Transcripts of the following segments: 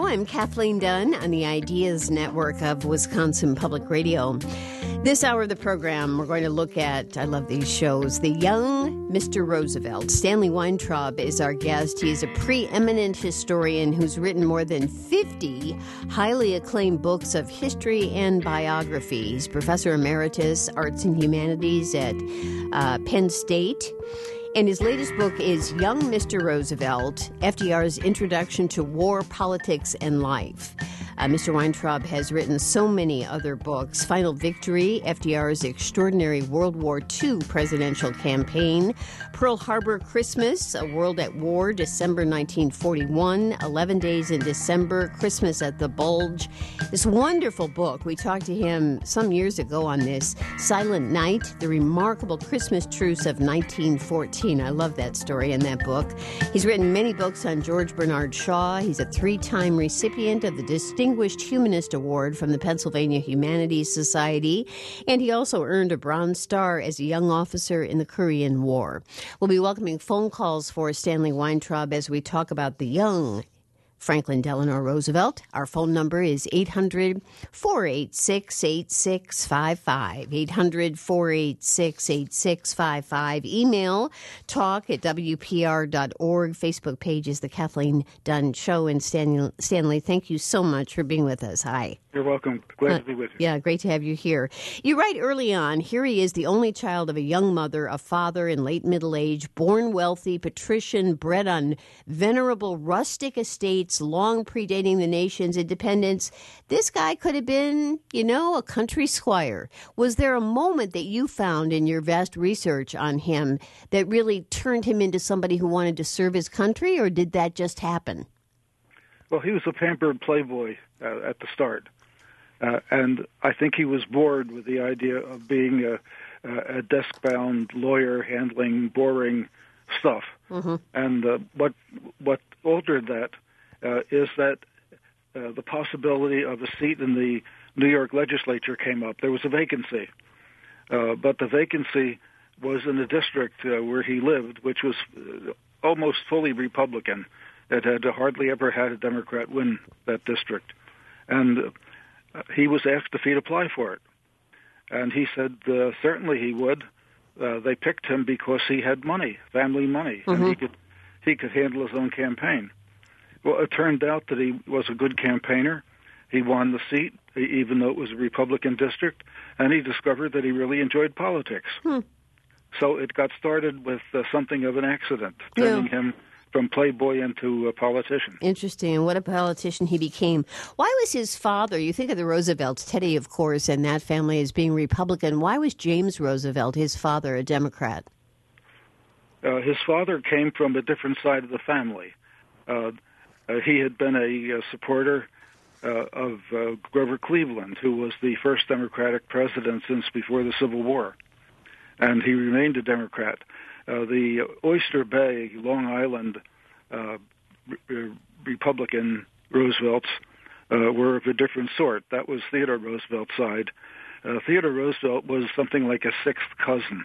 I'm Kathleen Dunn on the Ideas Network of Wisconsin Public Radio. This hour of the program, we're going to look at, I love these shows, The Young Mr. Roosevelt. Stanley Weintraub is our guest. He is a preeminent historian who's written more than 50 highly acclaimed books of history and biography. He's Professor Emeritus, Arts and Humanities at Penn State. And his latest book is Young Mr. Roosevelt, FDR's Introduction to War, Politics, and Life. Mr. Weintraub has written so many other books. Final Victory, FDR's Extraordinary World War II Presidential Campaign, Pearl Harbor Christmas, A World at War, December 1941, 11 Days in December, Christmas at the Bulge. This wonderful book, we talked to him some years ago on this, Silent Night, The Remarkable Christmas Truce of 1914. I love that story in that book. He's written many books on George Bernard Shaw. He's a 3-time recipient of the Distinguished Humanist Award from the Pennsylvania Humanities Society, and he also earned a Bronze Star as a young officer in the Korean War. We'll be welcoming phone calls for Stanley Weintraub as we talk about the young Franklin Delano Roosevelt. Our phone number is 800-486-8655, 800-486-8655. Email talk@wpr.org. Facebook page is The Kathleen Dunn Show. And Stanley, thank you so much for being with us. Hi. You're welcome. Glad to be with you. Yeah, great to have you here. You write early on, here he is, the only child of a young mother, a father in late middle age, born wealthy, patrician, bred on venerable rustic estates, long predating the nation's independence. This guy could have been, a country squire. Was there a moment that you found in your vast research on him that really turned him into somebody who wanted to serve his country, or did that just happen? Well, he was a pampered playboy at the start. And I think he was bored with the idea of being a desk-bound lawyer handling boring stuff. Mm-hmm. And what altered that is that the possibility of a seat in the New York legislature came up. There was a vacancy, but the vacancy was in a district where he lived, which was almost fully Republican. It had hardly ever had a Democrat win that district. And he was asked if he'd apply for it. And he said certainly he would. They picked him because he had money, family money, mm-hmm. and he could handle his own campaign. Well, it turned out that he was a good campaigner. He won the seat, even though it was a Republican district, and he discovered that he really enjoyed politics. So it got started with something of an accident, turning him from playboy into a politician. Interesting. And what a politician he became. Why was his father, you think of the Roosevelts, Teddy, of course, and that family as being Republican. Why was James Roosevelt, his father, a Democrat? His father came from a different side of the family. He had been a supporter of Grover Cleveland, who was the first Democratic president since before the Civil War. And he remained a Democrat. The Oyster Bay, Long Island Republican Roosevelts were of a different sort. That was Theodore Roosevelt's side. Theodore Roosevelt was something like a sixth cousin,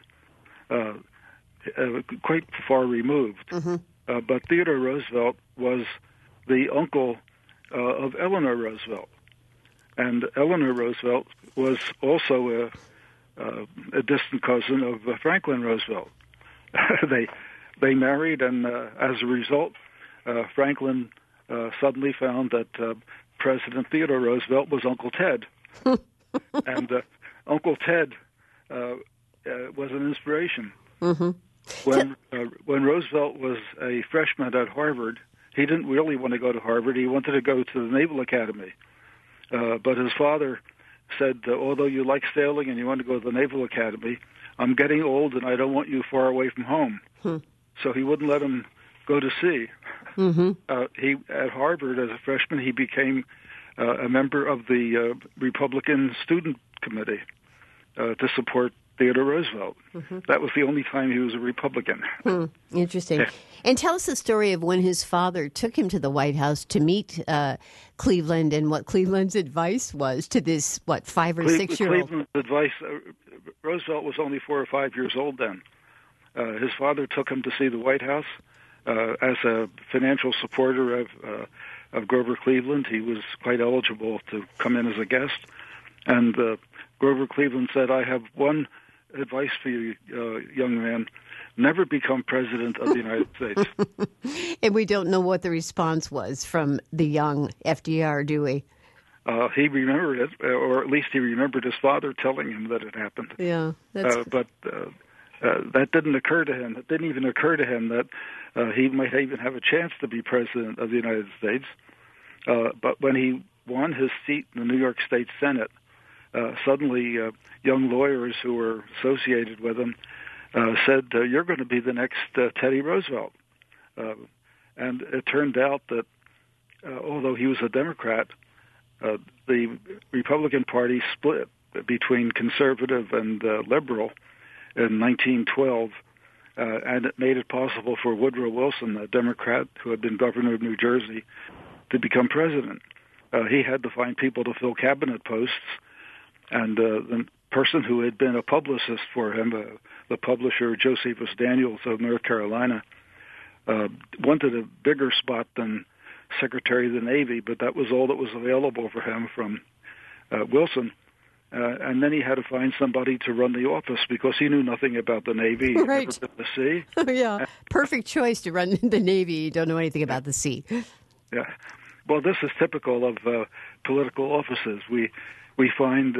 quite far removed. Mm-hmm. But Theodore Roosevelt was the uncle of Eleanor Roosevelt. And Eleanor Roosevelt was also a distant cousin of Franklin Roosevelt. They married, and as a result, Franklin suddenly found that President Theodore Roosevelt was Uncle Ted. And Uncle Ted was an inspiration. Mm-hmm. When Roosevelt was a freshman at Harvard, he didn't really want to go to Harvard. He wanted to go to the Naval Academy. But his father said, although you like sailing and you want to go to the Naval Academy, I'm getting old and I don't want you far away from home. So he wouldn't let him go to sea. Mm-hmm. At Harvard, as a freshman, he became a member of the Republican Student Committee to support Theodore Roosevelt. Mm-hmm. That was the only time he was a Republican. Interesting. Yeah. And tell us the story of when his father took him to the White House to meet Cleveland and what Cleveland's advice was to this, 5 or 6 year old? Cleveland's advice, Roosevelt was only 4 or 5 years old then. His father took him to see the White House, as a financial supporter of Grover Cleveland, he was quite eligible to come in as a guest. And Grover Cleveland said, "I have one advice for you, young man. Never become president of the United States." And we don't know what the response was from the young FDR, do we? He remembered it, or at least he remembered his father telling him that it happened. Yeah, but that didn't occur to him. It didn't even occur to him that he might even have a chance to be president of the United States. But when he won his seat in the New York State Senate, suddenly young lawyers who were associated with him said, "You're going to be the next Teddy Roosevelt." And it turned out that although he was a Democrat, the Republican Party split between conservative and liberal in 1912, and it made it possible for Woodrow Wilson, a Democrat who had been governor of New Jersey, to become president. He had to find people to fill cabinet posts, and the person who had been a publicist for him, the publisher Josephus Daniels of North Carolina, wanted a bigger spot than Secretary of the Navy, but that was all that was available for him from Wilson. And then he had to find somebody to run the office because he knew nothing about the Navy. Right. Never been to sea. Yeah, perfect choice to run the Navy. You don't know anything about the sea. Yeah. Well, this is typical of political offices. We find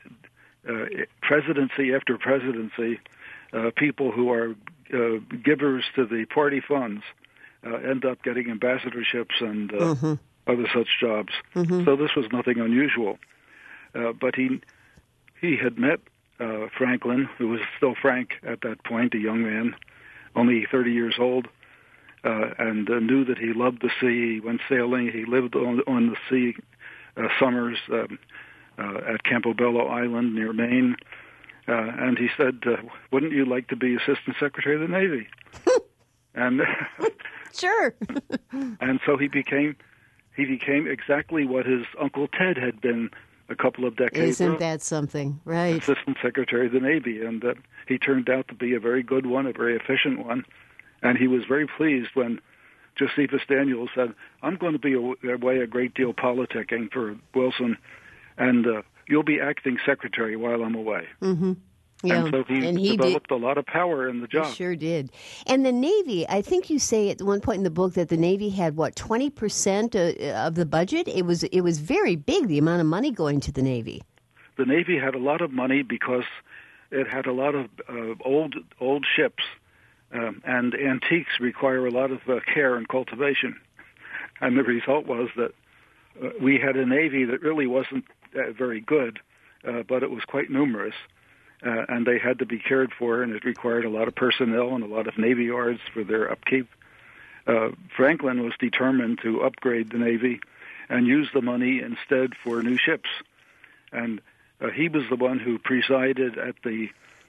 presidency after presidency, people who are givers to the party funds end up getting ambassadorships and other such jobs. So this was nothing unusual. But he had met Franklin, who was still Frank at that point, a young man, only 30 years old, and knew that he loved the sea. He went sailing. He lived on the sea summers at Campobello Island near Maine. And he said, "Wouldn't you like to be Assistant Secretary of the Navy?" And sure. And so he became exactly what his Uncle Ted had been a couple of decades ago. Isn't that something? Right. Assistant Secretary of the Navy. And he turned out to be a very good one, a very efficient one. And he was very pleased when Josephus Daniels said, "I'm going to be away a great deal politicking for Wilson, and you'll be acting secretary while I'm away." Yeah. And so he developed a lot of power in the job. He sure did. And the Navy, I think you say at one point in the book that the Navy had, 20% of the budget? It was very big, the amount of money going to the Navy. The Navy had a lot of money because it had a lot of old ships, and antiques require a lot of care and cultivation. And the result was that we had a Navy that really wasn't very good, but it was quite numerous. And they had to be cared for, and it required a lot of personnel and a lot of Navy yards for their upkeep. Franklin was determined to upgrade the Navy and use the money instead for new ships. And he was the one who presided at the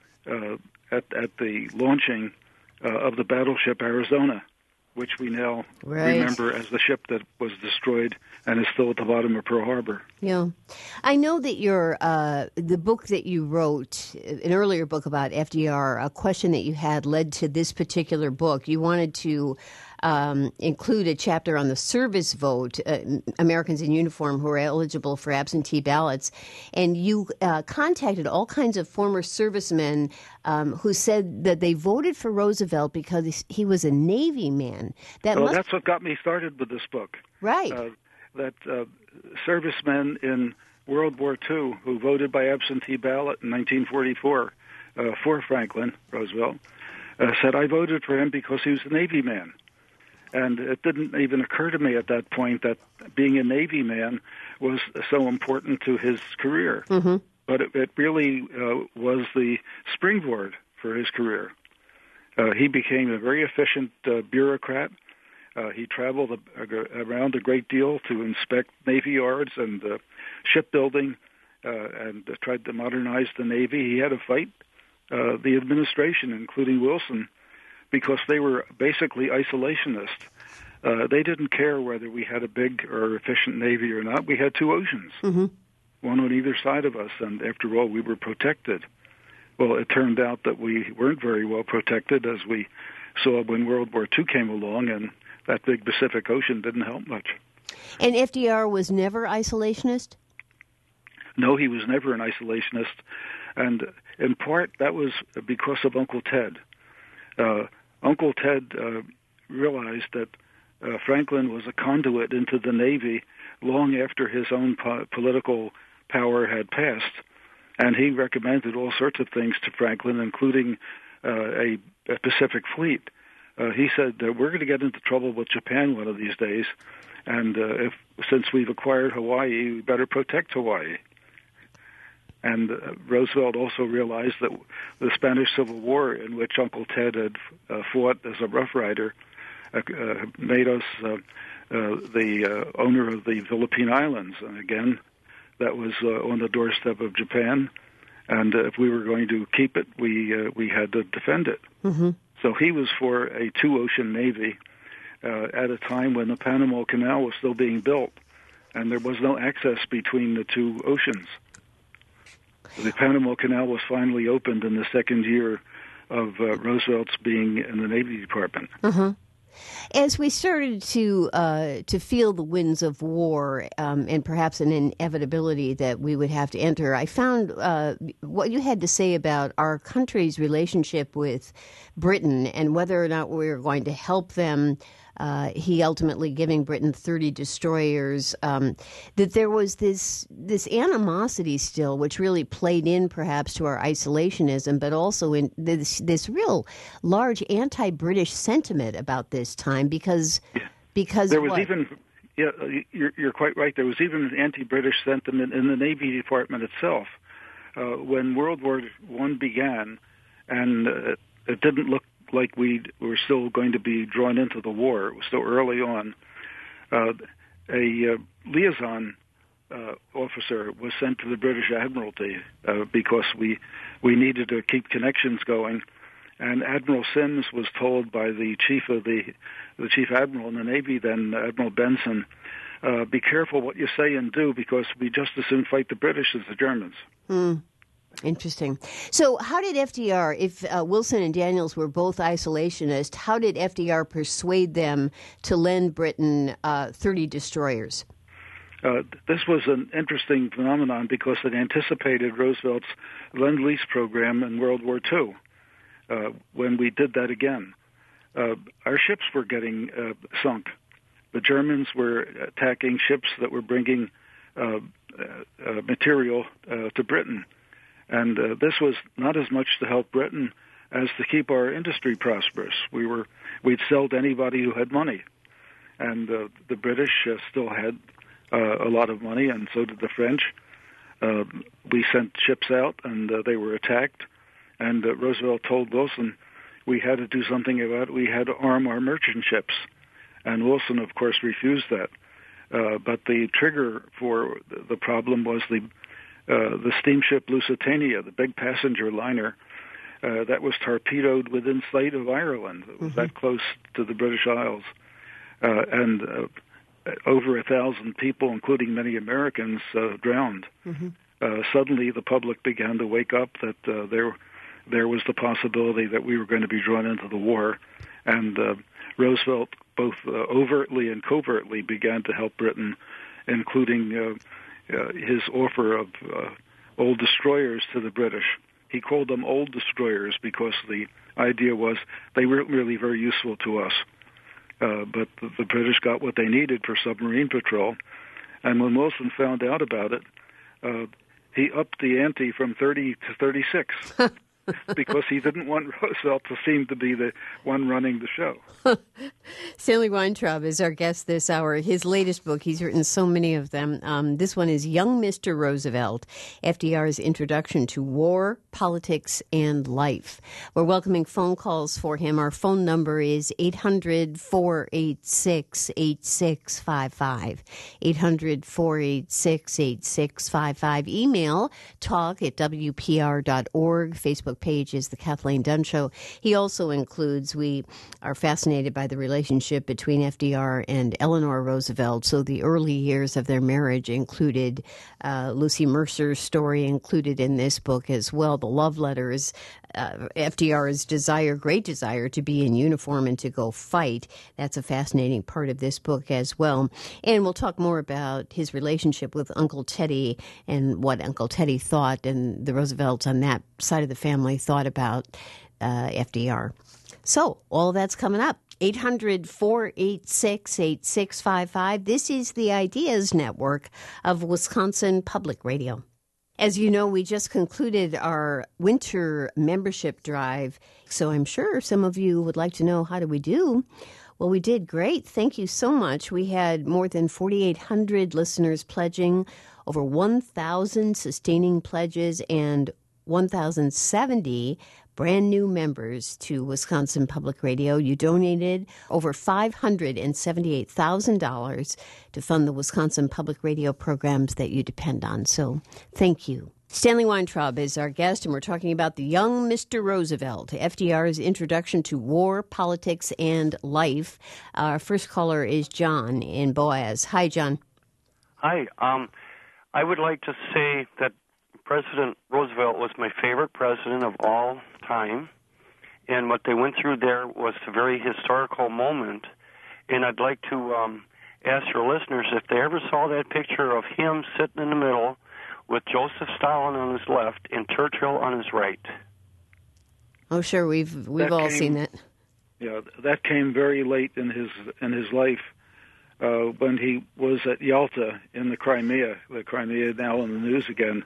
launching of the battleship Arizona, which we now remember as the ship that was destroyed and is still at the bottom of Pearl Harbor. Yeah. I know that the book that you wrote, an earlier book about FDR, a question that you had led to this particular book. You wanted to include a chapter on the service vote, Americans in uniform who are eligible for absentee ballots. And you contacted all kinds of former servicemen who said that they voted for Roosevelt because he was a Navy man. That's what got me started with this book. Right. That servicemen in World War II who voted by absentee ballot in 1944 for Franklin Roosevelt said, "I voted for him because he was a Navy man." And it didn't even occur to me at that point that being a Navy man was so important to his career. But it really was the springboard for his career. He became a very efficient bureaucrat. He traveled around a great deal to inspect Navy yards and shipbuilding and tried to modernize the Navy. He had to fight the administration, including Wilson, because they were basically isolationists. They didn't care whether we had a big or efficient Navy or not. We had two oceans, one on either side of us, and after all, we were protected. Well, it turned out that we weren't very well protected as we saw when World War II came along, and that big Pacific Ocean didn't help much. And FDR was never isolationist? No, he was never an isolationist, and in part that was because of Uncle Ted. Uncle Ted realized that Franklin was a conduit into the Navy long after his own political power had passed, and he recommended all sorts of things to Franklin, including a Pacific fleet. He said that we're going to get into trouble with Japan one of these days, and since we've acquired Hawaii, we better protect Hawaii. And Roosevelt also realized that the Spanish Civil War, in which Uncle Ted had fought as a Rough Rider, made us the owner of the Philippine Islands. And again, that was on the doorstep of Japan. And if we were going to keep it, we had to defend it. Mm-hmm. So he was for a two-ocean navy at a time when the Panama Canal was still being built, and there was no access between the two oceans. The Panama Canal was finally opened in the second year of Roosevelt's being in the Navy Department. Uh-huh. As we started to feel the winds of war and perhaps an inevitability that we would have to enter, I found what you had to say about our country's relationship with Britain and whether or not we were going to help them. He ultimately giving Britain 30 destroyers, that there was this animosity still, which really played in perhaps to our isolationism, but also in this real large anti-British sentiment about this time because there was what? even, yeah, you're quite right. There was even an anti-British sentiment in the Navy Department itself when World War I began, and it didn't look like we were still going to be drawn into the war. It was still early on. A liaison officer was sent to the British Admiralty because we needed to keep connections going. And Admiral Sims was told by the chief admiral in the Navy then, Admiral Benson, be careful what you say and do because we just as soon fight the British as the Germans. Mm. Interesting. So how did FDR, if Wilson and Daniels were both isolationist, how did FDR persuade them to lend Britain 30 destroyers? This was an interesting phenomenon because it anticipated Roosevelt's Lend-Lease program in World War II when we did that again. Our ships were getting sunk. The Germans were attacking ships that were bringing material to Britain. And this was not as much to help Britain as to keep our industry prosperous. We'd sell to anybody who had money. And the British still had a lot of money, and so did the French. We sent ships out, and they were attacked. And Roosevelt told Wilson we had to do something about it. We had to arm our merchant ships. And Wilson, of course, refused that. But the trigger for the problem was the steamship Lusitania, the big passenger liner that was torpedoed within sight of Ireland. It was that close to the British Isles. And over 1,000 people, including many Americans, drowned. Suddenly the public began to wake up that there was the possibility that we were going to be drawn into the war. And Roosevelt, both overtly and covertly, began to help Britain, including his offer of old destroyers to the British. He called them old destroyers because the idea was they weren't really very useful to us. But the British got what they needed for submarine patrol. And when Wilson found out about it, he upped the ante from 30 to 36 because he didn't want Roosevelt to seem to be the one running the show. Stanley Weintraub is our guest this hour. His latest book, he's written so many of them. This one is Young Mr. Roosevelt, FDR's Introduction to War, Politics, and Life. We're welcoming phone calls for him. Our phone number is 800-486-8655, 800-486-8655. Email talk@wpr.org. Facebook page is The Kathleen Dunn Show. He also includes, we are fascinated by the relationship between FDR and Eleanor Roosevelt. So the early years of their marriage included Lucy Mercer's story included in this book as well, the love letters FDR's great desire to be in uniform and to go fight. That's a fascinating part of this book as well. And we'll talk more about his relationship with Uncle Teddy and what Uncle Teddy thought and the Roosevelts on that side of the family thought about FDR. So all of that's coming up. 800-486-8655. This is the Ideas Network of Wisconsin Public Radio. As you know, we just concluded our winter membership drive, so I'm sure some of you would like to know, how did we do? Well, we did great. Thank you so much. We had more than 4,800 listeners pledging, over 1,000 sustaining pledges, and 1,070 brand new members to Wisconsin Public Radio. You donated over $578,000 to fund the Wisconsin Public Radio programs that you depend on. So thank you. Stanley Weintraub is our guest, and we're talking about the young Mr. Roosevelt, FDR's introduction to war, politics, and life. Our first caller is John in Boaz. Hi, John. Hi. I would like to say that President Roosevelt was my favorite president of all time, and what they went through there was a very historical moment. And I'd like to ask your listeners if they ever saw that picture of him sitting in the middle with Joseph Stalin on his left and Churchill on his right. Oh, sure, we've all seen that. Yeah, that came very late in his life when he was at Yalta in the Crimea now in the news again.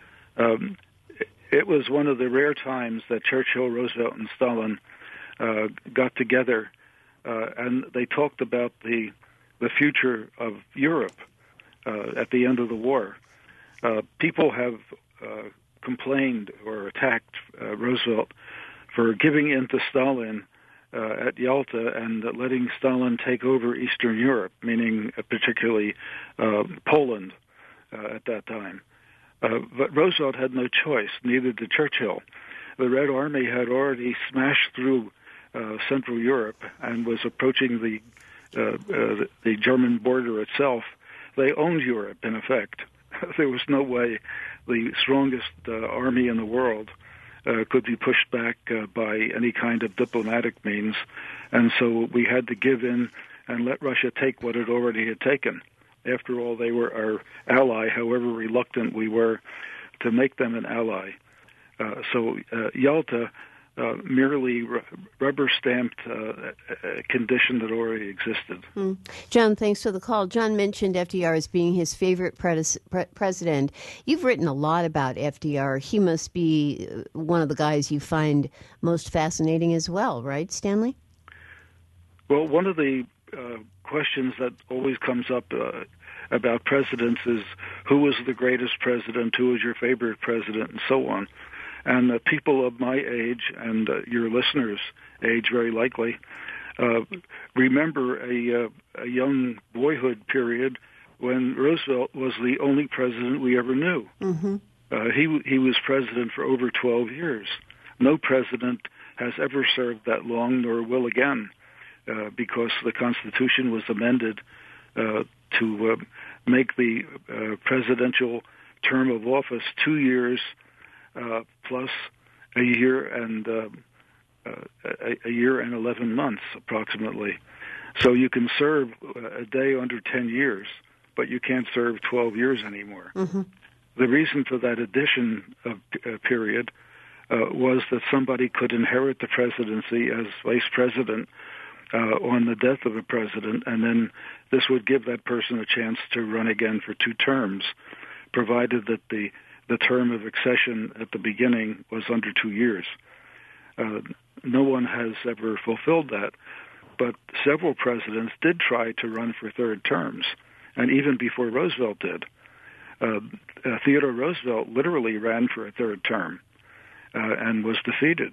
It was one of the rare times that Churchill, Roosevelt, and Stalin got together, and they talked about the future of Europe at the end of the war. People have complained or attacked Roosevelt for giving in to Stalin at Yalta and letting Stalin take over Eastern Europe, meaning particularly Poland at that time. But Roosevelt had no choice, neither did Churchill. The Red Army had already smashed through Central Europe and was approaching the German border itself. They owned Europe, in effect. There was no way the strongest army in the world could be pushed back by any kind of diplomatic means. And so we had to give in and let Russia take what it already had taken. After all, they were our ally, however reluctant we were to make them an ally. So Yalta merely rubber-stamped a condition that already existed. John, thanks for the call. John mentioned FDR as being his favorite president. You've written a lot about FDR. He must be one of the guys you find most fascinating as well, right, Stanley? Well, one of the questions that always comes up about presidents is who was the greatest president, who was your favorite president, and so on. And people of my age and your listeners' age, very likely, remember a young boyhood period when Roosevelt was the only president we ever knew. Mm-hmm. He was president for over 12 years. No president has ever served that long, nor will again, because the Constitution was amended to make the presidential term of office 2 years plus a year and 11 months, approximately. So you can serve a day under 10 years, but you can't serve 12 years anymore. Mm-hmm. The reason for that addition of period was that somebody could inherit the presidency as vice president on the death of a president, and then this would give that person a chance to run again for 2 terms, provided that the term of accession at the beginning was under 2 years. No one has ever fulfilled that, but several presidents did try to run for 3rd terms, and even before Roosevelt did. Theodore Roosevelt literally ran for a 3rd term and was defeated.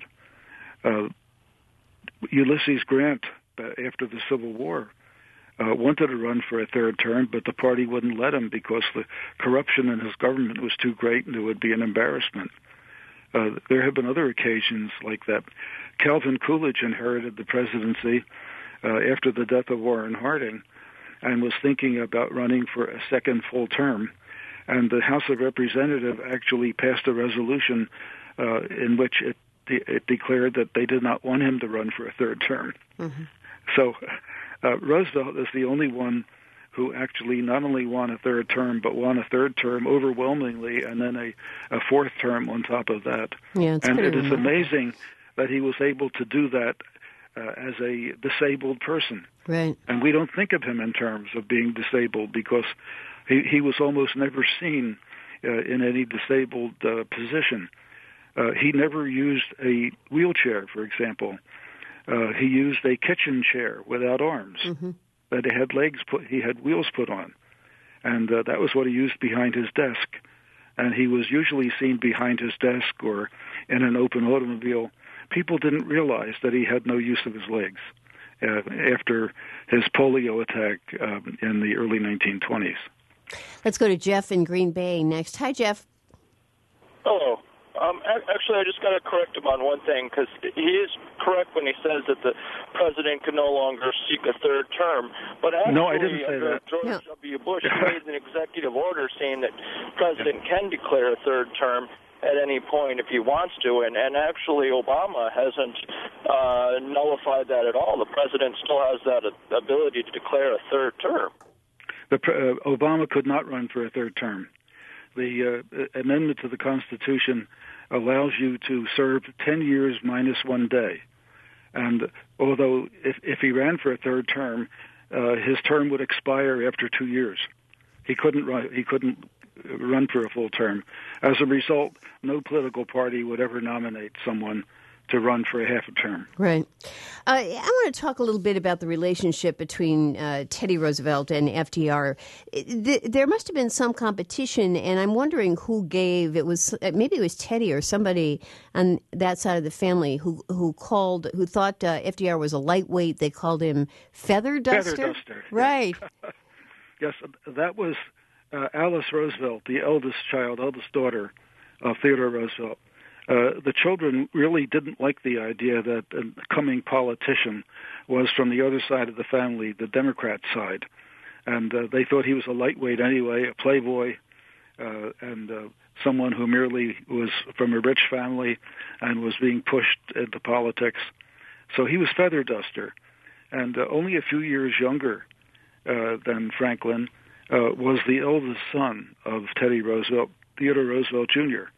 Ulysses Grant, after the Civil War, wanted to run for a 3rd term, but the party wouldn't let him because the corruption in his government was too great and it would be an embarrassment. There have been other occasions like that. Calvin Coolidge inherited the presidency after the death of Warren Harding and was thinking about running for a 2nd full term. And the House of Representatives actually passed a resolution in which it it declared that they did not want him to run for a third term. Mm-hmm. So Roosevelt is the only one who actually not only won a third term, but won a third term overwhelmingly, and then a fourth term on top of that. Yeah, and it is amazing that he was able to do that as a disabled person. Right. And we don't think of him in terms of being disabled because he was almost never seen in any disabled position. He never used a wheelchair, for example. He used a kitchen chair without arms. Mm-hmm. That he had wheels put on, and that was what he used behind his desk. And he was usually seen behind his desk or in an open automobile. People didn't realize that he had no use of his legs after his polio attack in the early 1920s. Let's go to Jeff in Green Bay next. Hi, Jeff. Hello. Actually, I just got to correct him on one thing, because he is correct when he says that the president can no longer seek a third term. But actually, no, I didn't say that. George W. Bush made an executive order saying that the president can declare a third term at any point if he wants to, and actually Obama hasn't nullified that at all. The president still has that ability to declare a third term. Obama could not run for a third term. The amendment to the Constitution allows you to serve 10 years minus 1 day. And although if he ran for a third term, his term would expire after 2 years. He couldn't run for a full term. As a result, no political party would ever nominate someone to run for a half a term. Right. I want to talk a little bit about the relationship between Teddy Roosevelt and FDR. There must have been some competition, and I'm wondering who gave. Maybe it was Teddy or somebody on that side of the family who thought FDR was a lightweight. They called him Feather Duster. Feather Duster. Right. Yes, that was Alice Roosevelt, the eldest daughter of Theodore Roosevelt. The children really didn't like the idea that a coming politician was from the other side of the family, the Democrat side. And they thought he was a lightweight anyway, a playboy, and someone who merely was from a rich family and was being pushed into politics. So he was Feather Duster. And only a few years younger than Franklin was the eldest son of Teddy Roosevelt, Theodore Roosevelt Jr.,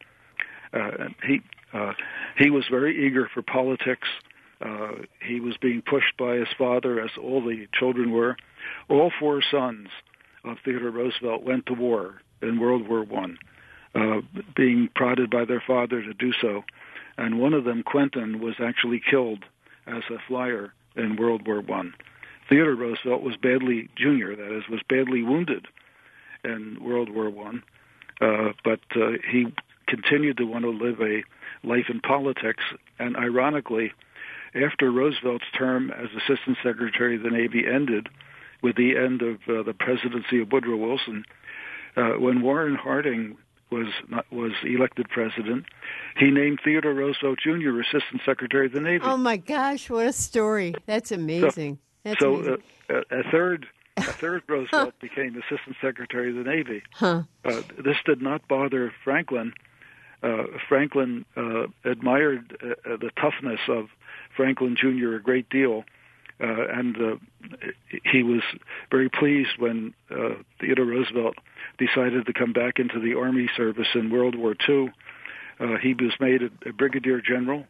he was very eager for politics. He was being pushed by his father, as all the children were. All four sons of Theodore Roosevelt went to war in World War I, being prodded by their father to do so. And one of them, Quentin, was actually killed as a flyer in World War I. Theodore Roosevelt was badly wounded in World War I, but he continued to want to live a life in politics. And ironically, after Roosevelt's term as Assistant Secretary of the Navy ended with the end of the presidency of Woodrow Wilson, when Warren Harding was elected president, he named Theodore Roosevelt Jr. Assistant Secretary of the Navy. Oh, my gosh, what a story. That's amazing. So a third Roosevelt became Assistant Secretary of the Navy. Huh. This did not bother Franklin. Franklin admired the toughness of Franklin Jr. a great deal, and he was very pleased when Theodore Roosevelt decided to come back into the Army service in World War II. He was made a brigadier general.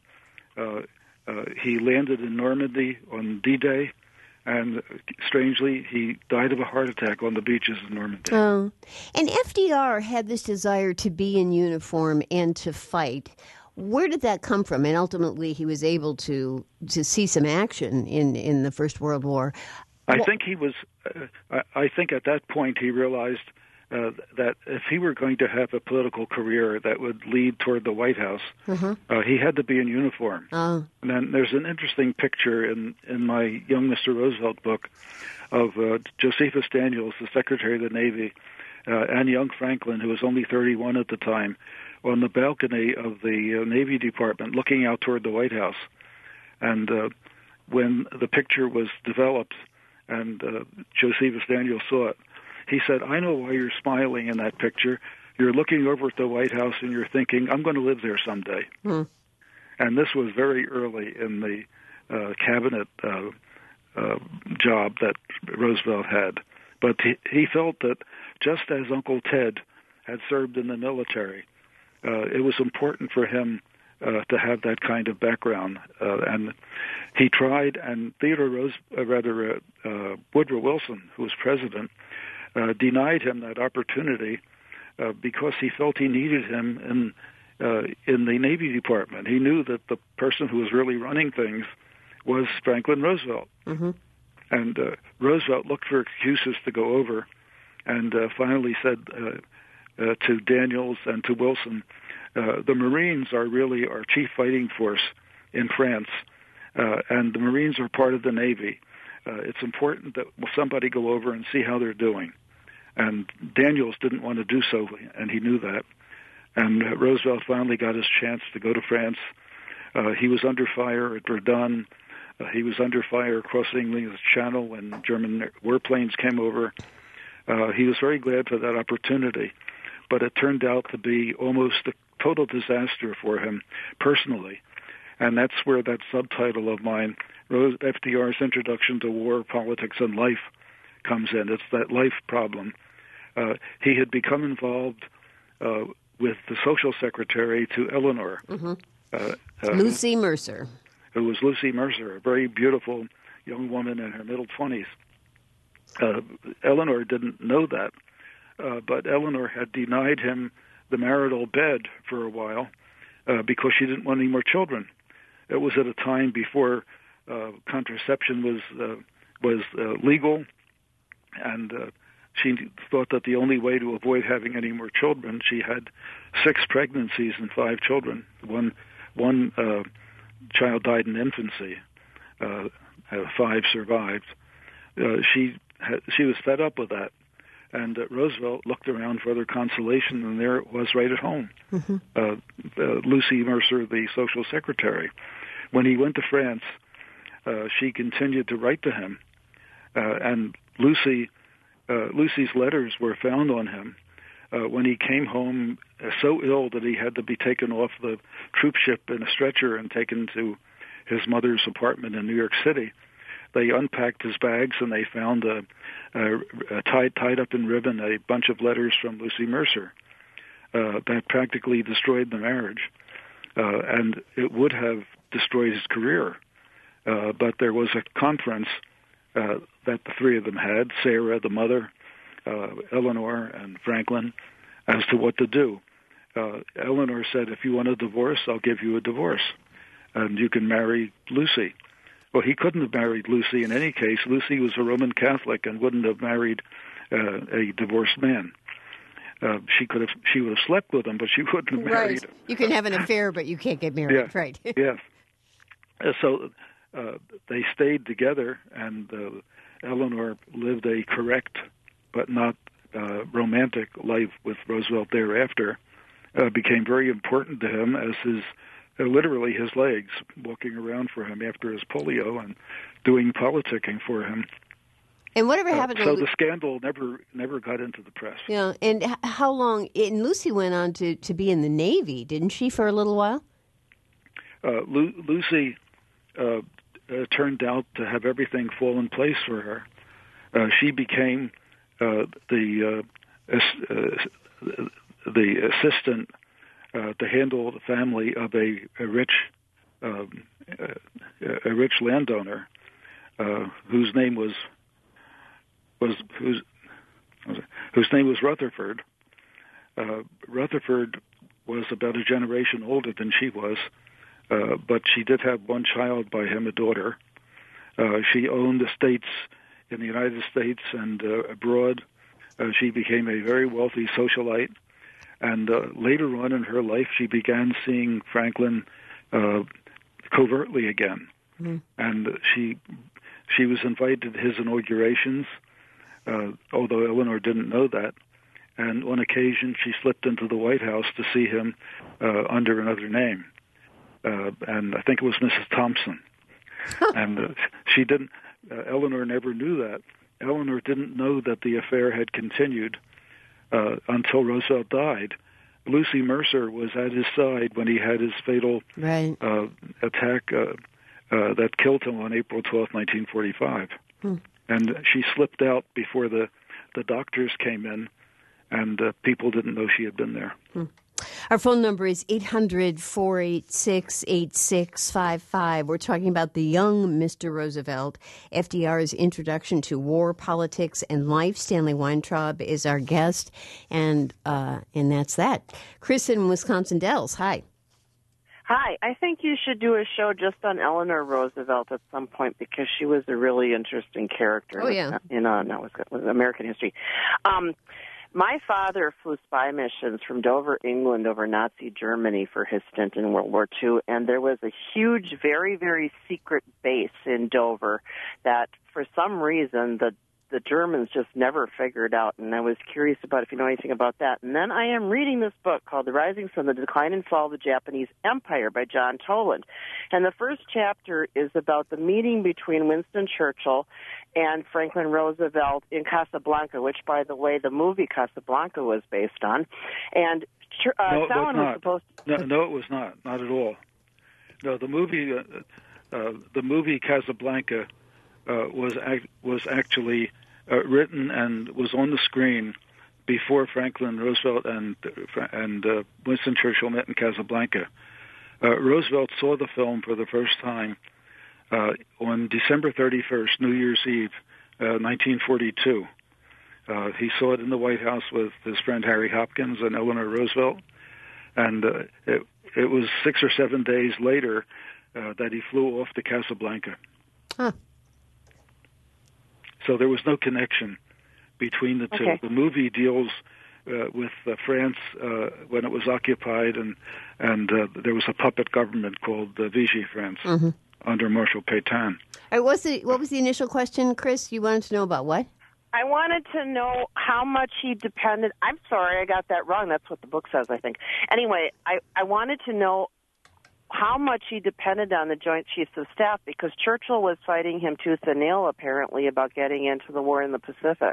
He landed in Normandy on D-Day, and strangely, he died of a heart attack on the beaches of Normandy. Oh. And FDR had this desire to be in uniform and to fight. Where did that come from? And ultimately, he was able to see some action in the First World War. I think he was. I think at that point he realized that if he were going to have a political career that would lead toward the White House, he had to be in uniform. And then there's an interesting picture in my Young Mr. Roosevelt book of Josephus Daniels, the Secretary of the Navy, and young Franklin, who was only 31 at the time, on the balcony of the Navy Department looking out toward the White House. And when the picture was developed and Josephus Daniels saw it, he said, "I know why you're smiling in that picture. You're looking over at the White House and you're thinking, I'm going to live there someday." And this was very early in the cabinet job that Roosevelt had. But he felt that just as Uncle Ted had served in the military, it was important for him to have that kind of background. And he tried, and Woodrow Wilson, who was president, denied him that opportunity because he felt he needed him in the Navy Department. He knew that the person who was really running things was Franklin Roosevelt. Mm-hmm. And Roosevelt looked for excuses to go over, and finally said to Daniels and to Wilson, the Marines are really our chief fighting force in France, and the Marines are part of the Navy. It's important that somebody go over and see how they're doing. And Daniels didn't want to do so, and he knew that. And Roosevelt finally got his chance to go to France. He was under fire at Verdun. He was under fire crossing the Channel when German warplanes came over. He was very glad for that opportunity, but it turned out to be almost a total disaster for him personally. And that's where that subtitle of mine, FDR's Introduction to War, Politics, and Life, comes in. It's that life problem. He had become involved with the social secretary to Eleanor. Mm-hmm. Lucy Mercer. Who was Lucy Mercer, a very beautiful young woman in her middle 20s. Eleanor didn't know that, but Eleanor had denied him the marital bed for a while because she didn't want any more children. It was at a time before contraception was legal, and she thought that the only way to avoid having any more children, she had 6 pregnancies and 5 children. One child died in infancy. 5 survived. She was fed up with that, and Roosevelt looked around for other consolation, and there it was right at home. Mm-hmm. Lucy Mercer, the social secretary. When he went to France, she continued to write to him, and Lucy's letters were found on him when he came home so ill that he had to be taken off the troop ship in a stretcher and taken to his mother's apartment in New York City. They unpacked his bags and they found tied up in ribbon a bunch of letters from Lucy Mercer that practically destroyed the marriage, and it would have destroyed his career. But there was a conference that the 3 of them had, Sarah, the mother, Eleanor, and Franklin, as to what to do. Eleanor said, if you want a divorce, I'll give you a divorce, and you can marry Lucy. Well, he couldn't have married Lucy in any case. Lucy was a Roman Catholic and wouldn't have married a divorced man. She would have slept with him, but she wouldn't have married him. You can have an affair, but you can't get married, yeah. Right? Yes. So they stayed together, and Eleanor lived a correct but not romantic life with Roosevelt thereafter. Became very important to him as literally his legs, walking around for him after his polio and doing politicking for him. And whatever happened? So the scandal never got into the press. Yeah, and how long? And Lucy went on to be in the Navy, didn't she, for a little while? Lucy turned out to have everything fall in place for her. She became the assistant to handle the family of a rich landowner whose name was Rutherford. Rutherford was about a generation older than she was, but she did have one child by him, a daughter. She owned estates in the United States and abroad. She became a very wealthy socialite. And later on in her life, she began seeing Franklin covertly again. Mm-hmm. And she was invited to his inaugurations, although Eleanor didn't know that. And on occasion, she slipped into the White House to see him under another name. And I think it was Mrs. Thompson. And she didn't. Eleanor never knew that. Eleanor didn't know that the affair had continued until Roosevelt died, Lucy Mercer was at his side when he had his fatal attack that killed him on April 12, 1945. And she slipped out before the doctors came in, and people didn't know she had been there. Our phone number is 800-486-8655. We're talking about the young Mr. Roosevelt, FDR's introduction to war, politics, and life. Stanley Weintraub is our guest, and that's that. Chris in Wisconsin Dells, hi. Hi. I think you should do a show just on Eleanor Roosevelt at some point because she was a really interesting character in American history. My father flew spy missions from Dover, England, over Nazi Germany for his stint in World War II, and there was a huge, very, very secret base in Dover that, for some reason, the Germans just never figured out, and I was curious about if you know anything about that. And then I am reading this book called The Rising Sun, The Decline and Fall of the Japanese Empire by John Toland. And the first chapter is about the meeting between Winston Churchill and Franklin Roosevelt in Casablanca, which, by the way, the movie Casablanca was based on. And Stalin was supposed to... No, it was not. Not at all. No, the movie Casablanca was actually written and was on the screen before Franklin Roosevelt and Winston Churchill met in Casablanca. Roosevelt saw the film for the first time on December 31st, New Year's Eve, 1942. He saw it in the White House with his friend Harry Hopkins and Eleanor Roosevelt, and it was 6 or 7 days later that he flew off to Casablanca. Huh. So there was no connection between the two. Okay. The movie deals with France when it was occupied, and there was a puppet government called Vichy France under Marshal Pétain. What was the initial question, Chris? You wanted to know about what? I wanted to know how much he depended. I'm sorry, I got that wrong. That's what the book says, I think. Anyway, I wanted to know how much he depended on the Joint Chiefs of Staff, because Churchill was fighting him tooth and nail, apparently, about getting into the war in the Pacific.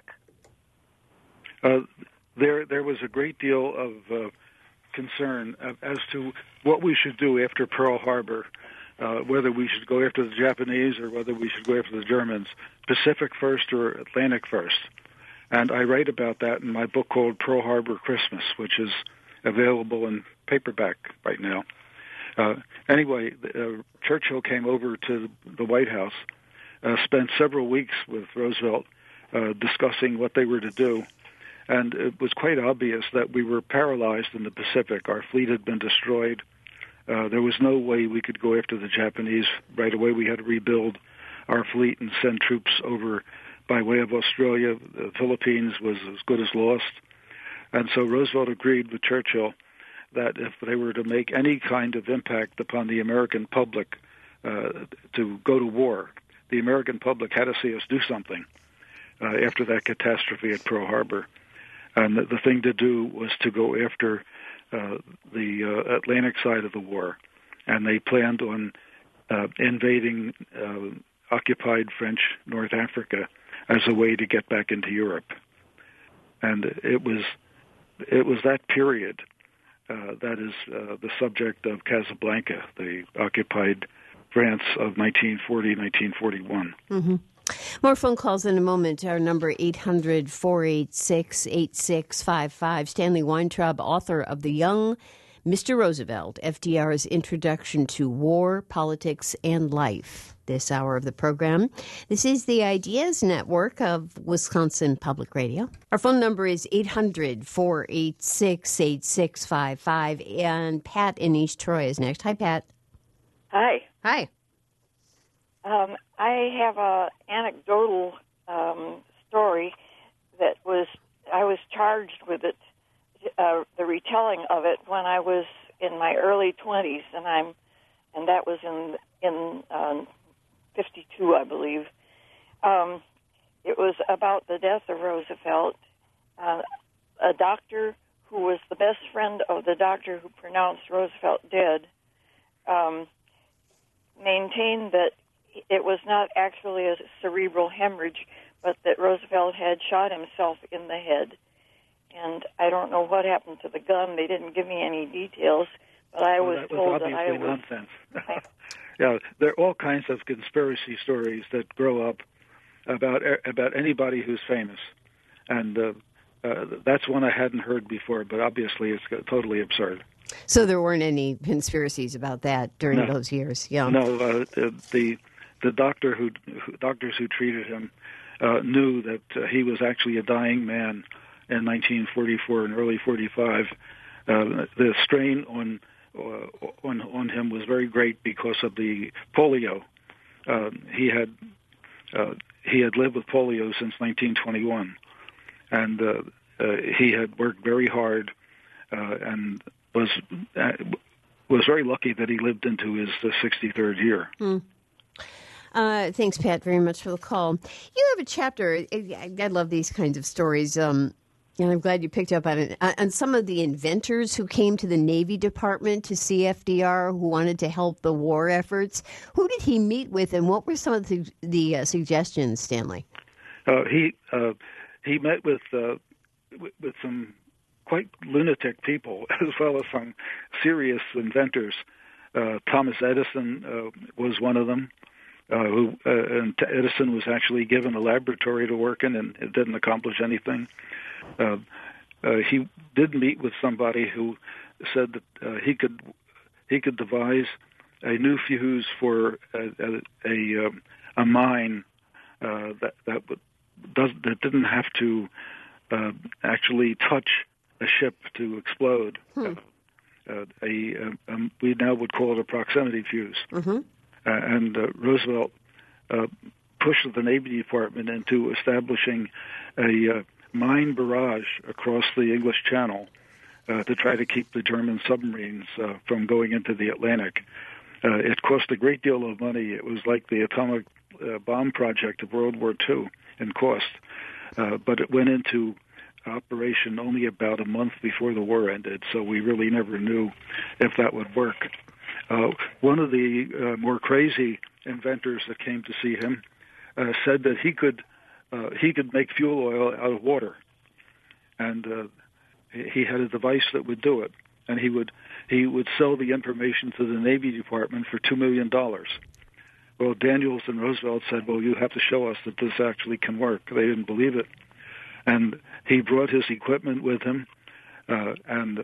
There was a great deal of concern as to what we should do after Pearl Harbor, whether we should go after the Japanese or whether we should go after the Germans, Pacific first or Atlantic first. And I write about that in my book called Pearl Harbor Christmas, which is available in paperback right now. Anyway, Churchill came over to the White House, spent several weeks with Roosevelt discussing what they were to do, and it was quite obvious that we were paralyzed in the Pacific. Our fleet had been destroyed. There was no way we could go after the Japanese right away. We had to rebuild our fleet and send troops over by way of Australia. The Philippines was as good as lost. And so Roosevelt agreed with Churchill that if they were to make any kind of impact upon the American public to go to war, the American public had to see us do something after that catastrophe at Pearl Harbor. And the thing to do was to go after the Atlantic side of the war. And they planned on invading occupied French North Africa as a way to get back into Europe. And it was that period that is the subject of Casablanca, the occupied France of 1940, 1941. Mm-hmm. More phone calls in a moment. Our number 800-486-8655. Stanley Weintraub, author of The Young Mr. Roosevelt, FDR's Introduction to War, Politics, and Life. This hour of the program. This is the Ideas Network of Wisconsin Public Radio. Our phone number is 800-486-8655. And Pat in East Troy is next. Hi, Pat. Hi. Hi. I have a anecdotal story that I was charged with it, the retelling of it when I was in my early 20s, and that was in 52, I believe. It was about the death of Roosevelt. A doctor who was the best friend of the doctor who pronounced Roosevelt dead maintained that it was not actually a cerebral hemorrhage, but that Roosevelt had shot himself in the head. and I don't know what happened to the gun. They didn't give me any details, but I was told that I was... nonsense. Yeah, there are all kinds of conspiracy stories that grow up about anybody who's famous, and that's one I hadn't heard before, but obviously it's totally absurd. So there weren't any conspiracies about that during those years? Yeah. No, the doctors who treated him knew that he was actually a dying man in 1944 and early 45. The strain on him was very great because of the polio. He had lived with polio since 1921, and he had worked very hard and was very lucky that he lived into his 63rd year. Thanks, Pat, very much for the call. You have a chapter. I love these kinds of stories. And I'm glad you picked up on it. On some of the inventors who came to the Navy Department to see FDR, who wanted to help the war efforts. Who did he meet with, and what were some of the suggestions, Stanley? He met with some quite lunatic people, as well as some serious inventors. Thomas Edison was one of them. And Edison was actually given a laboratory to work in, and it didn't accomplish anything. He did meet with somebody who said that he could devise a new fuse for a mine that didn't have to actually touch a ship to explode. We now would call it a proximity fuse. Mm-hmm. And Roosevelt pushed the Navy Department into establishing a mine barrage across the English Channel to try to keep the German submarines from going into the Atlantic. It cost a great deal of money. It was like the atomic bomb project of World War II in cost, but it went into operation only about a month before the war ended, so we really never knew if that would work. One of the more crazy inventors that came to see him said that he could make fuel oil out of water, and he had a device that would do it, and he would sell the information to the Navy Department for $2 million. Well, Daniels and Roosevelt said, "Well, you have to show us that this actually can work." They didn't believe it, and he brought his equipment with him, and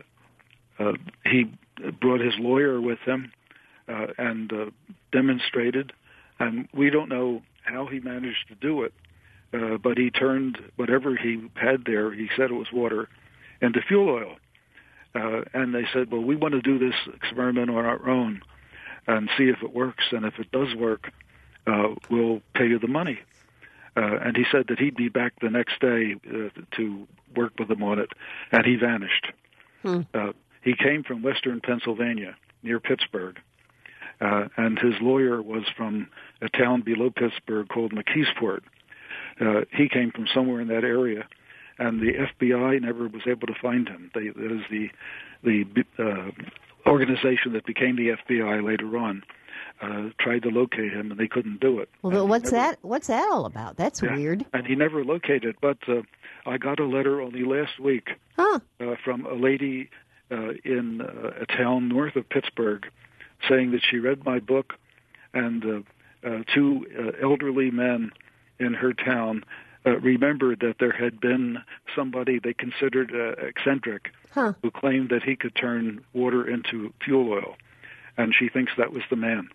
he brought his lawyer with him and demonstrated. And we don't know how he managed to do it, but he turned whatever he had there, he said it was water, into fuel oil. And they said, "Well, we want to do this experiment on our own and see if it works. And if it does work, we'll pay you the money." And he said that he'd be back the next day to work with them on it, and he vanished. He came from western Pennsylvania, near Pittsburgh, and his lawyer was from a town below Pittsburgh called McKeesport. He came from somewhere in that area, and the FBI never was able to find him. That is the organization that became the FBI later on. Tried to locate him, and they couldn't do it. Well, what's that all about? That's weird. And he never located. But I got a letter only last week from a lady in a town north of Pittsburgh, saying that she read my book, and two elderly men in her town remembered that there had been somebody they considered eccentric who claimed that he could turn water into fuel oil, and she thinks that was the man.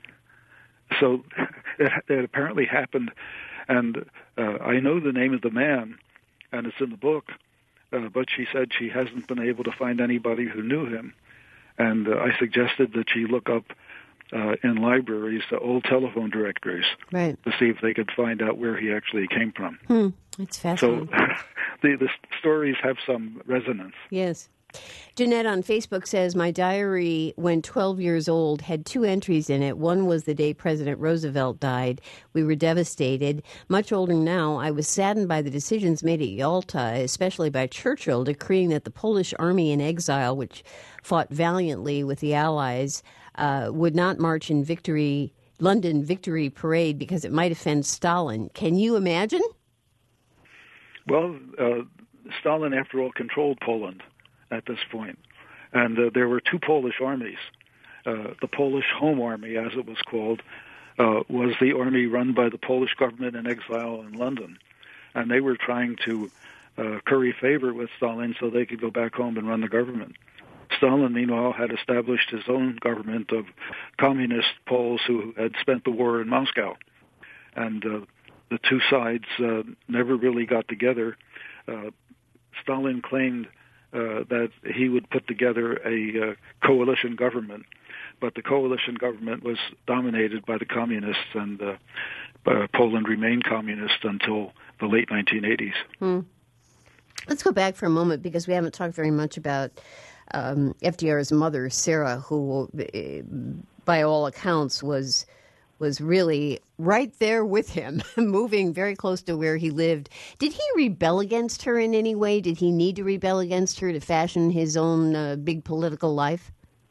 So it apparently happened, and I know the name of the man, and it's in the book, but she said she hasn't been able to find anybody who knew him, and I suggested that she look up in libraries the old telephone directories to see if they could find out where he actually came from. It's fascinating. So the stories have some resonance. Yes. Jeanette on Facebook says, "My diary, when 12 years old, had two entries in it. One was the day President Roosevelt died. We were devastated. Much older now, I was saddened by the decisions made at Yalta, especially by Churchill, decreeing that the Polish army in exile, which fought valiantly with the Allies, would not march in London Victory Parade because it might offend Stalin." Can you imagine? Well, Stalin, after all, controlled Poland at this point. And there were two Polish armies. The Polish Home Army, as it was called, was the army run by the Polish government in exile in London. And they were trying to curry favor with Stalin so they could go back home and run the government. Stalin, meanwhile, had established his own government of communist Poles who had spent the war in Moscow. And the two sides never really got together. Stalin claimed that he would put together a coalition government, but the coalition government was dominated by the communists, and Poland remained communist until the late 1980s. Let's go back for a moment, because we haven't talked very much about FDR's mother, Sarah, who, by all accounts, was really right there with him, moving very close to where he lived. Did he rebel against her in any way? Did he need to rebel against her to fashion his own big political life?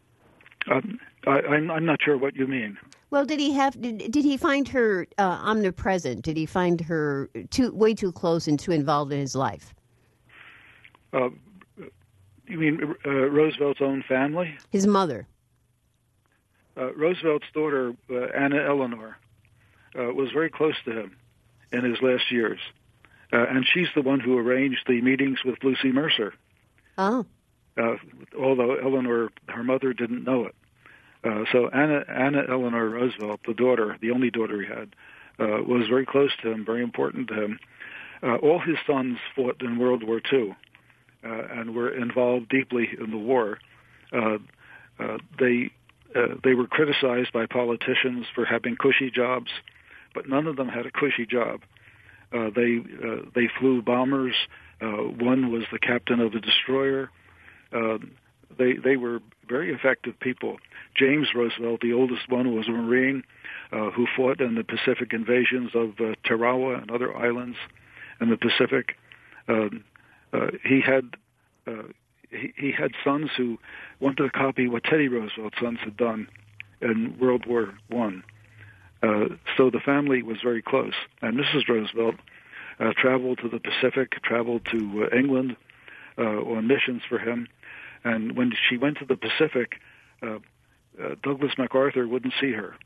I'm not sure what you mean. Well, did he find her omnipresent? Did he find her way too close and too involved in his life? You mean Roosevelt's own family? His mother. Roosevelt's daughter, Anna Eleanor, was very close to him in his last years. And she's the one who arranged the meetings with Lucy Mercer. Oh. Although Eleanor, her mother, didn't know it. So Anna Eleanor Roosevelt, the daughter, the only daughter he had, was very close to him, very important to him. All his sons fought in World War II and were involved deeply in the war. They were criticized by politicians for having cushy jobs, but none of them had a cushy job. They flew bombers. One was the captain of a destroyer. They were very effective people. James Roosevelt, the oldest one, was a Marine who fought in the Pacific invasions of Tarawa and other islands in the Pacific. He had sons who wanted to copy what Teddy Roosevelt's sons had done in World War I. So the family was very close. And Mrs. Roosevelt traveled to the Pacific, traveled to England on missions for him. And when she went to the Pacific, Douglas MacArthur wouldn't see her.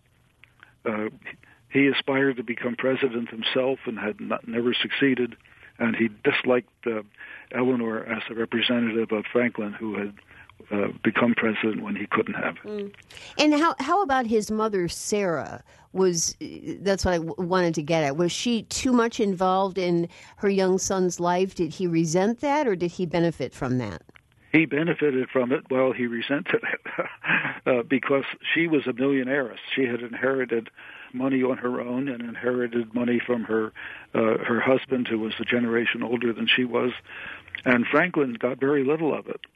He aspired to become president himself and had never succeeded. And he disliked Eleanor as a representative of Franklin, who had become president when he couldn't have. And how about his mother, Sarah? That's what I wanted to get at. Was she too much involved in her young son's life? Did he resent that, or did he benefit from that? He benefited from it while he resented it because she was a millionairess. She had inherited money on her own and inherited money from her husband, who was a generation older than she was. And Franklin got very little of it.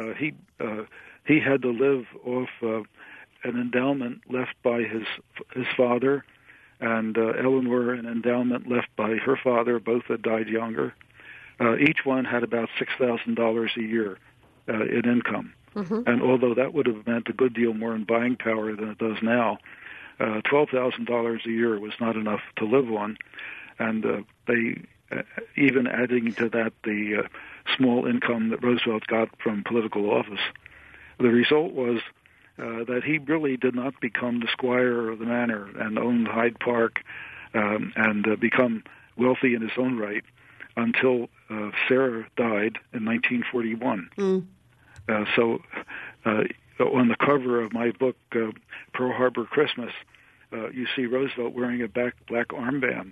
He had to live off an endowment left by his father, and Eleanor an endowment left by her father. Both had died younger. Each one had about $6,000 a year in income. Mm-hmm. And although that would have meant a good deal more in buying power than it does now, $12,000 a year was not enough to live on. And they, even adding to that the small income that Roosevelt got from political office, the result was that he really did not become the squire of the manor and own Hyde Park and become wealthy in his own right until Sarah died in 1941. So on the cover of my book, Pearl Harbor Christmas, you see Roosevelt wearing a black armband.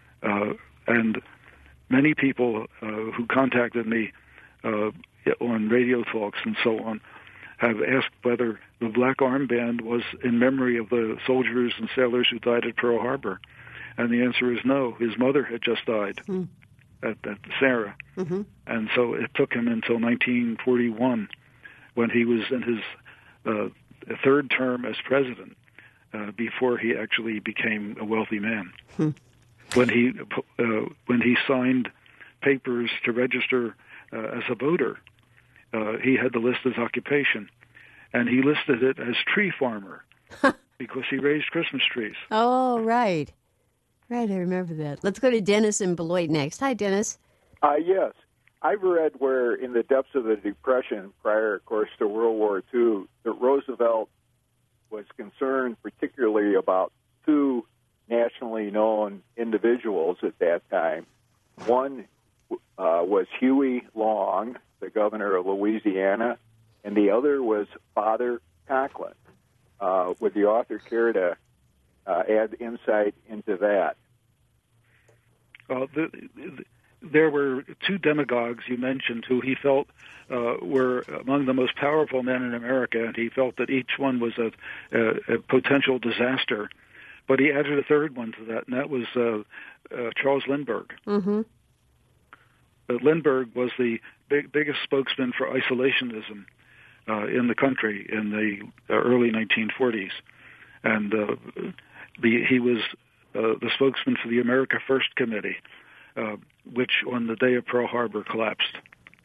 And many people who contacted me on radio talks and so on have asked whether the black armband was in memory of the soldiers and sailors who died at Pearl Harbor. And the answer is no. His mother had just died at Sarah. Mm-hmm. And so it took him until 1941, when he was in his third term as president, before he actually became a wealthy man. When he signed papers to register as a voter, he had to list his occupation, and he listed it as tree farmer because he raised Christmas trees. Oh, right. Right, I remember that. Let's go to Dennis in Beloit next. Hi, Dennis. Yes. I've read where in the depths of the Depression, prior, of course, to World War II, that Roosevelt was concerned particularly about two nationally known individuals at that time. One was Huey Long, the governor of Louisiana, and the other was Father Conklin. Would the author care to add insight into that? There were two demagogues you mentioned who he felt were among the most powerful men in America, and he felt that each one was a potential disaster. But he added a third one to that, and that was Charles Lindbergh. Mm-hmm. Lindbergh was the biggest spokesman for isolationism in the country in the early 1940s. And he was the spokesman for the America First Committee, which on the day of Pearl Harbor collapsed.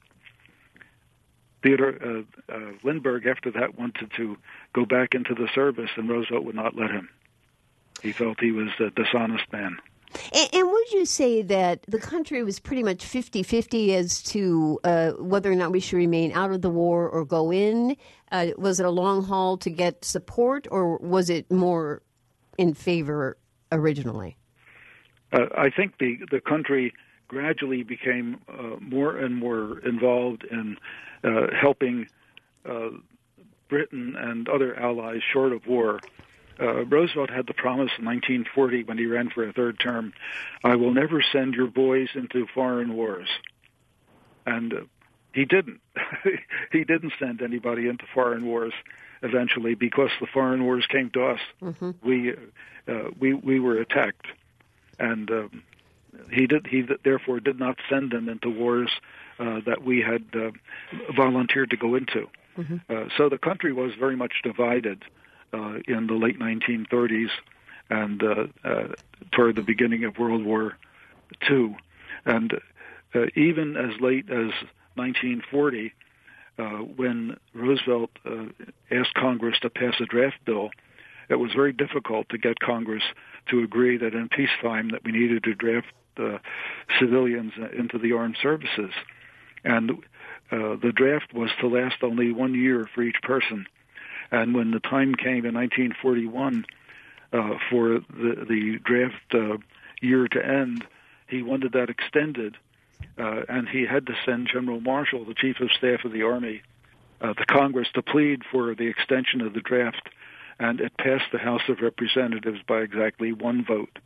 Theodore Lindbergh, after that, wanted to go back into the service, and Roosevelt would not let him. He felt he was a dishonest man. And would you say that the country was pretty much 50-50 as to whether or not we should remain out of the war or go in? Was it a long haul to get support, or was it more in favor originally? I think the country gradually became more and more involved in helping Britain and other allies short of war. Roosevelt had the promise in 1940 when he ran for a third term, "I will never send your boys into foreign wars." And he didn't. He didn't send anybody into foreign wars eventually because the foreign wars came to us. Mm-hmm. We were attacked. And he therefore did not send them into wars that we had volunteered to go into. Mm-hmm. So the country was very much divided in the late 1930s and toward the beginning of World War II. And even as late as 1940, when Roosevelt asked Congress to pass a draft bill, it was very difficult to get Congress to agree that in peacetime that we needed to draft civilians into the armed services. And the draft was to last only 1 year for each person. And when the time came in 1941 for the draft year to end, he wanted that extended, and he had to send General Marshall, the Chief of Staff of the Army, to Congress to plead for the extension of the draft. And it passed the House of Representatives by exactly one vote.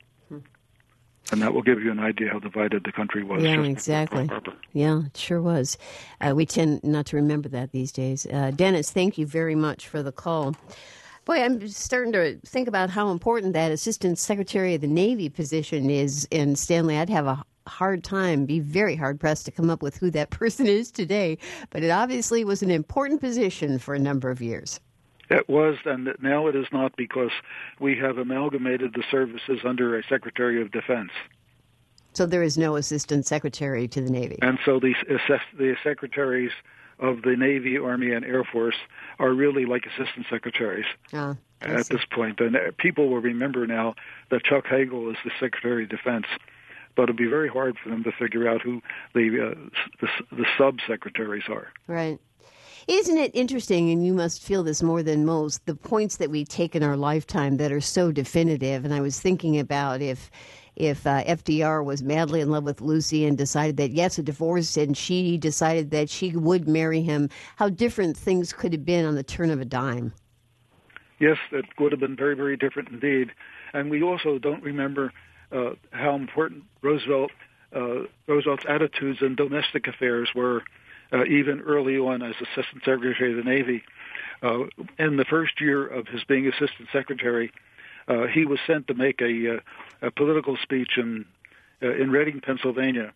And that will give you an idea how divided the country was. Yeah, exactly. Yeah, it sure was. We tend not to remember that these days. Dennis, thank you very much for the call. Boy, I'm starting to think about how important that Assistant Secretary of the Navy position is. And Stanley, I'd have a hard time, be very hard-pressed to come up with who that person is today. But it obviously was an important position for a number of years. It was, and now it is not, because we have amalgamated the services under a Secretary of Defense. So there is no Assistant Secretary to the Navy. And so the secretaries of the Navy, Army, and Air Force are really like assistant secretaries at this point. And people will remember now that Chuck Hagel is the Secretary of Defense, but it'll be very hard for them to figure out who the sub-secretaries are. Right. Isn't it interesting, and you must feel this more than most, the points that we take in our lifetime that are so definitive? And I was thinking about if FDR was madly in love with Lucy and decided that, yes, a divorce, and she decided that she would marry him, how different things could have been on the turn of a dime. Yes, it would have been very, very different indeed. And we also don't remember how important Roosevelt's attitudes in domestic affairs were even early on as Assistant Secretary of the Navy. In the first year of his being Assistant Secretary, he was sent to make a political speech in Reading, Pennsylvania,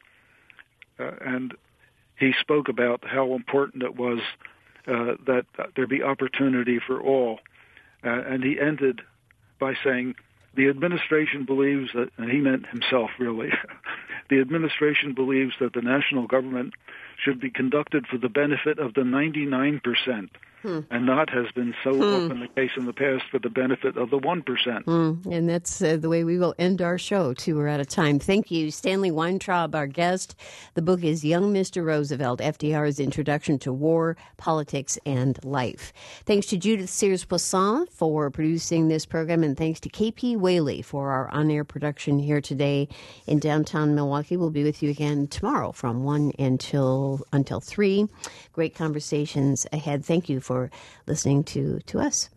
and he spoke about how important it was that there be opportunity for all. And he ended by saying, the administration believes that, and he meant himself really, the administration believes that the national government should be conducted for the benefit of the 99% and not has been so often the case in the past for the benefit of the 1%. And that's the way we will end our show, too. We're out of time. Thank you, Stanley Weintraub, our guest. The book is Young Mr. Roosevelt, FDR's Introduction to War, Politics, and Life. Thanks to Judith Sears-Poisson for producing this program, and thanks to KP Whaley for our on-air production here today in downtown Milwaukee. We'll be with you again tomorrow from 1 until 3. Great conversations ahead. Thank you for listening to us.